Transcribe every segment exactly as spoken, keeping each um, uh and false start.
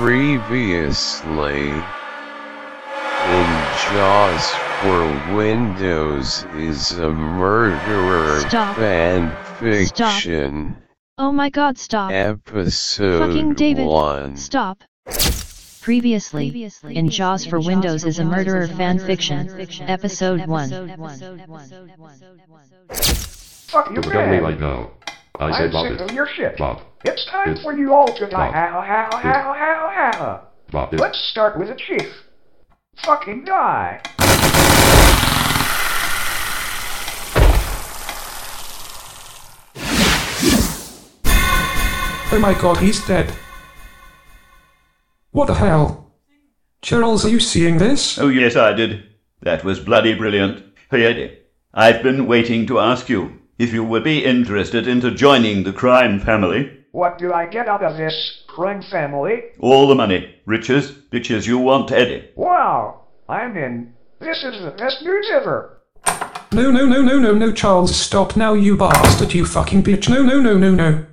Previously, in Jaws for Windows is a murderer Stop. fan fiction. Stop. Oh my god, stop. Episode Fucking David, one. stop. Previously, in Jaws for Windows is a murderer fan fiction. Episode one. Fuck you, Don't tell me man. right now. I I'm said Bob sick it. of your shit. Bob. It's time It's- for you all to die. Bob. How, how, how, how, how. Bob it. Let's start with the chief. Fucking die. Oh my god, he's dead. What the hell? Charles, are you seeing this? Oh, yes, I did. That was bloody brilliant. Hey, Eddie, I've been waiting to ask you if you would be interested into joining the crime family. What do I get out of this crime family? All the money, riches, bitches you want, Eddie. Wow, I'm in. This is the best news ever. No, no, no, no, no, no, Charles, stop now, you bastard, you fucking bitch. No, no, no, no, no.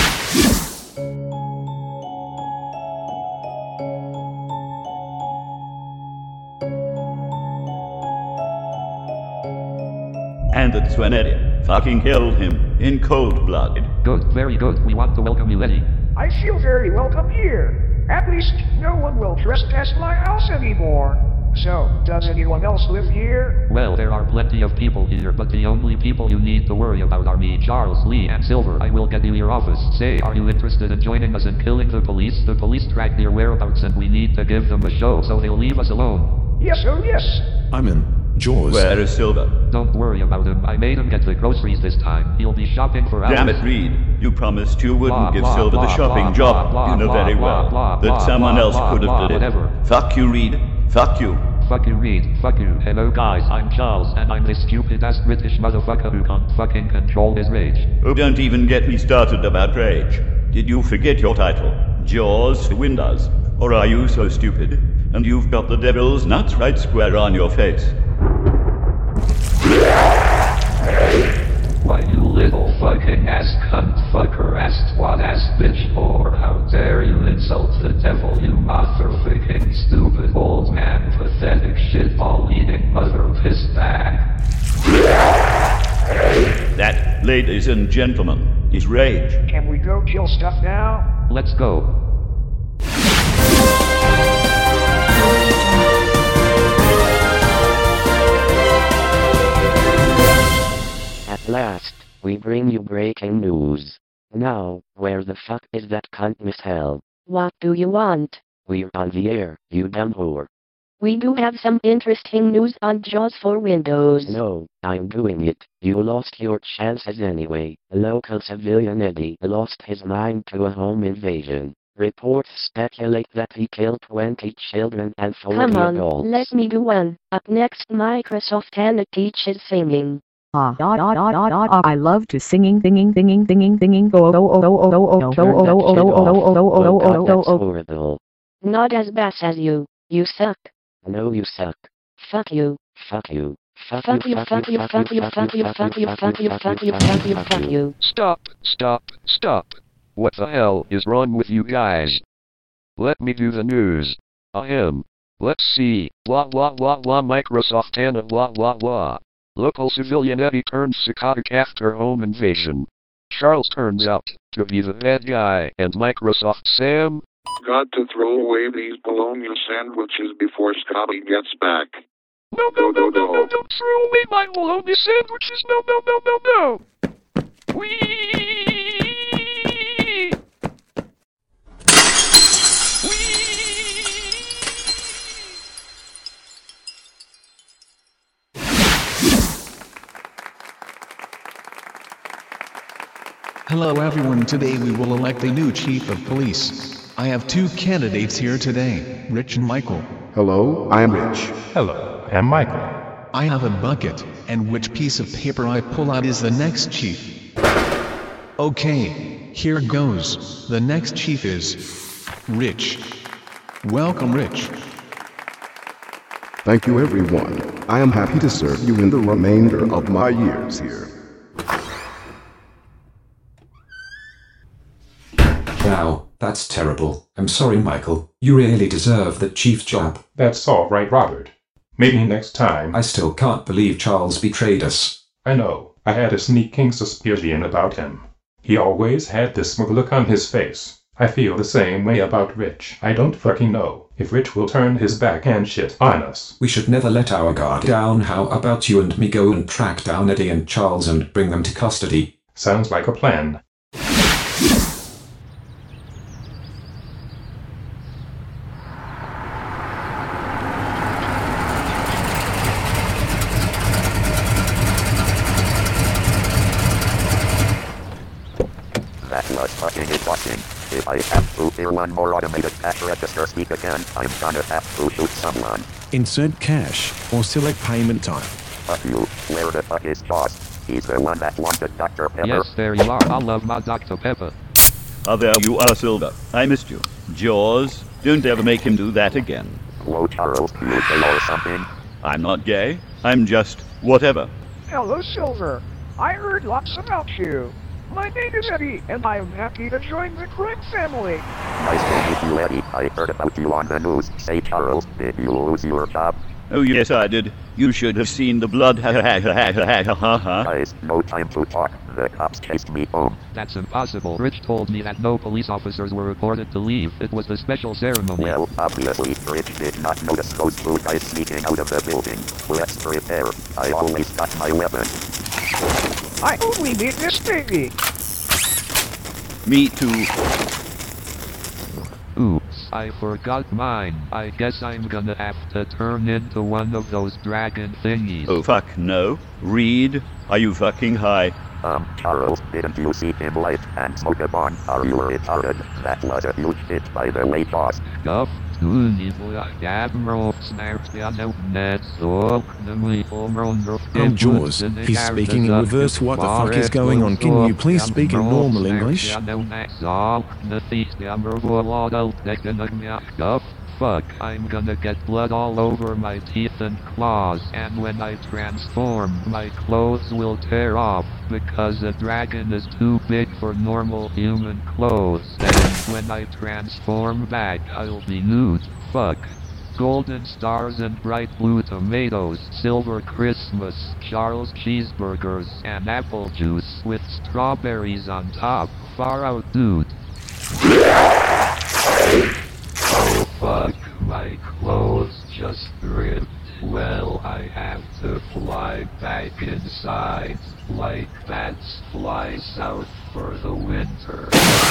And that's when Eddie fucking killed him in cold blood. Good, very good. We want to welcome you, Eddie. I feel very welcome here. At least no one will trespass my house anymore. So, does anyone else live here? Well, there are plenty of people here, but the only people you need to worry about are me, Charles, Lee, and Silver. I will get you your office. Say, are you interested in joining us in killing the police? The police track their whereabouts and we need to give them a show so they'll leave us alone. Yes, oh yes. I'm in. Jaws. Where is Silver? Don't worry about him. I made him get the groceries this time. He'll be shopping for hours. Damn it, Reed. You promised you wouldn't Blah, give blah, Silver the blah, shopping blah, job. blah, You know blah, very blah, well blah, that blah, someone blah, else blah, could have blah, did it. whatever. Fuck you, Reed. Fuck you. Fuck you, Reed. Fuck you. Hello, guys. I'm Charles, and I'm this stupid-ass British motherfucker who can't fucking control his rage. Oh, don't even get me started about rage. Did you forget your title? Jaws for Windows. Or are you so stupid? And you've got the devil's nuts right square on your face. Why, you little fucking ass cunt fucker ass twat ass bitch whore, how dare you insult the devil, you motherfucking stupid old man, pathetic shitball eating mother piss bag. That, ladies and gentlemen, is rage. Can we go kill stuff now? Let's go. At last, we bring you breaking news. Now, where the fuck is that cunt Miss Hell? What do you want? We're on the air, you dumb whore. We do have some interesting news on Jaws for Windows. No, I'm doing it. You lost your chances anyway. A local civilian Eddie lost his mind to a home invasion. Reports speculate that he killed twenty children and forty Come on, adults. let me do one. Up next, Microsoft Anna teaches singing. Ah, ah, ah, ah, ah, ah, ah, I love to singing, singing, singing, singing, singing, oh, oh, oh, oh, oh, oh, oh, Turn oh, that oh, shit oh, oh, off. oh, oh, oh, Oh oh, God, oh, that's oh, horrible. Not as bad as you. You suck. No, you suck. Fuck you. Fuck you. Fuck Fuck you, you, fuck you, fuck you, fuck you, fuck you, fuck you, fuck you, fuck you, fuck you. Stop, stop, stop. What the hell is wrong with you guys? Let me do the news. I am. Let's see. Blah blah blah blah Microsoft Anna blah blah blah. Local civilian Eddie turns psychotic after home invasion. Charles turns out to be the bad guy and Microsoft Sam. Got to throw away these bologna sandwiches before Scotty gets back. No no no no no don't throw away my bologna sandwiches. No no no no no. Wee. Hello everyone, today we will elect a new chief of police. I have two candidates here today, Rich and Michael. Hello, I am Rich. Hello, I'm Michael. I have a bucket, and which piece of paper I pull out is the next chief. Okay, here goes. The next chief is Rich. Welcome, Rich. Thank you everyone. I am happy to serve you in the remainder of my years here. Wow, That's terrible. I'm sorry, Michael. You really deserve the chief job. That's all right, Robert. Maybe next time. I still can't believe Charles betrayed us. I know. I had a sneaking suspicion about him. He always had this smug look on his face. I feel the same way about Rich. I don't fucking know if Rich will turn his back and shit on us. We should never let our guard down. How about you and me go and track down Eddie and Charles and bring them to custody? Sounds like a plan. That was fucking exhausting. If I have to hear one more automated cash register speak again, I'm gonna have to shoot someone. Insert cash, or select payment type. Fuck you, where the fuck is Jaws? He's the one that wanted Doctor Pepper. Yes, there you are. I love my Doctor Pepper. Ah, there you are, Silver. I missed you. Jaws, don't ever make him do that again. Whoa, Charles, you gay or something? I'm not gay. I'm just whatever. Hello, Silver. I heard lots about you. My name is Eddie, and I am happy to join the crime family. Nice to meet you, Eddie. I heard about you on the news. Say, Charles, did you lose your job? Oh yes, I did. You should have seen the blood. Ha ha ha ha ha ha ha ha. Guys, no time to talk. The cops chased me home. That's impossible. Rich told me that no police officers were reported to leave. It was a special ceremony. Well, obviously, Rich did not notice those two guys sneaking out of the building. Let's prepare. I always got my weapon. I only need this baby. Me too. Oops, I forgot mine. I guess I'm gonna have to turn into one of those dragon thingies. Oh fuck no. Reed, are you fucking high? Um, Charles, didn't you see him light and smoke a bomb? Are you retarded? That was a huge hit by the way, boss. Guff. Oh, Jaws, he's speaking in reverse. What the fuck is going on? Can you please speak in normal English? Fuck, I'm gonna get blood all over my teeth and claws, and when I transform, my clothes will tear off, because a dragon is too big for normal human clothes, and when I transform back, I'll be nude. Fuck. Golden stars and bright blue tomatoes, silver Christmas, Charles cheeseburgers, and apple juice with strawberries on top. Far out, dude. Oh fuck, my clothes just ripped. Well, I have to fly back inside, like bats fly south for the winter.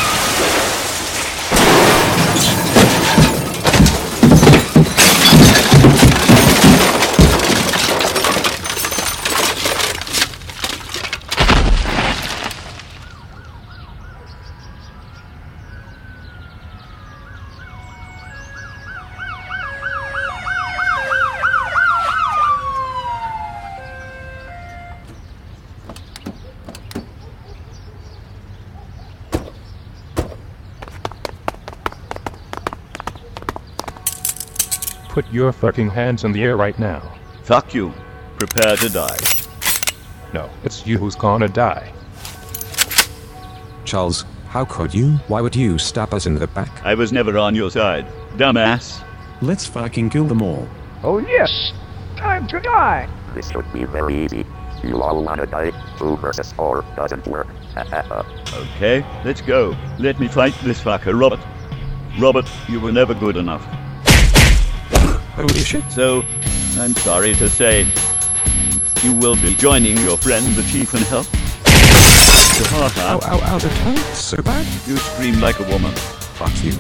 Put your fucking hands in the air right now. Fuck you. Prepare to die. No, it's you who's gonna die. Charles, how could you? Why would you stab us in the back? I was never on your side, dumbass. Let's fucking kill them all. Oh yes! Time to die! This should be very easy. You all wanna die? Two versus four doesn't work. Okay, let's go. Let me fight this fucker, Robert. Robert, you were never good enough. Holy shit. So, I'm sorry to say, you will be joining your friend the chief in help. Ow, ow, ow, that hurts so bad. You scream like a woman. Fuck you.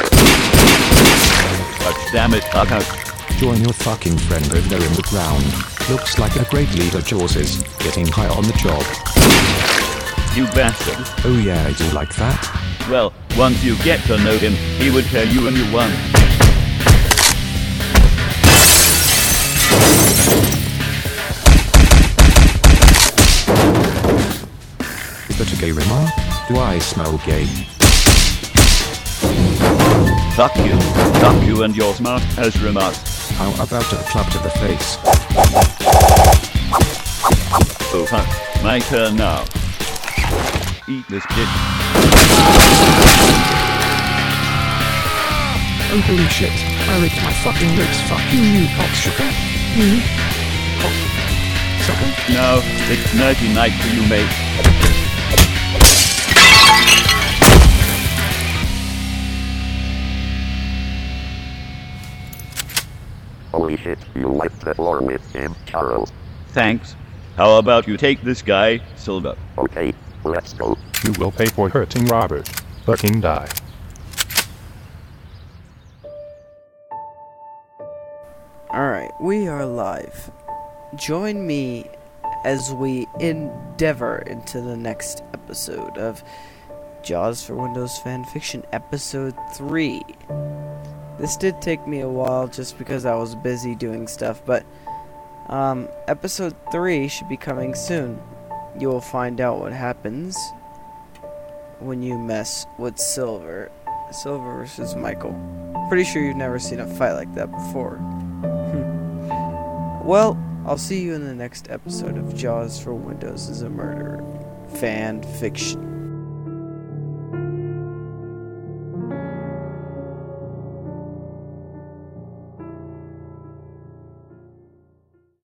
God damn it, fuck out. Join your fucking friend over there in the ground. Looks like a great leader Jaws is. Getting high on the job. You bastard. Oh yeah, I do like that. Well, once you get to know him, he would tell you when you won. Is that a gay remark? Do I smell gay? Fuck you. Fuck you and your smart ass remarks. How about a club to the face? Oh fuck. My turn now. Eat this bitch. Oh holy shit, I licked my fucking lips, fuck you, you cocksucker. You cocksucker. No, it's nighty night for you, mate. Holy shit, you wiped the floor with him, Charles. Thanks. How about you take this guy, Silver? Okay, let's go. You will pay for hurting Robert. Fucking die. Alright, we are live. Join me as we endeavor into the next episode of Jaws for Windows Fanfiction, Episode three. This did take me a while just because I was busy doing stuff, but um, Episode three should be coming soon. You will find out what happens when you mess with Silver. Silver versus Michael. Pretty sure you've never seen a fight like that before. Well, I'll see you in the next episode of Jaws for Windows is a Murderer Fan Fiction.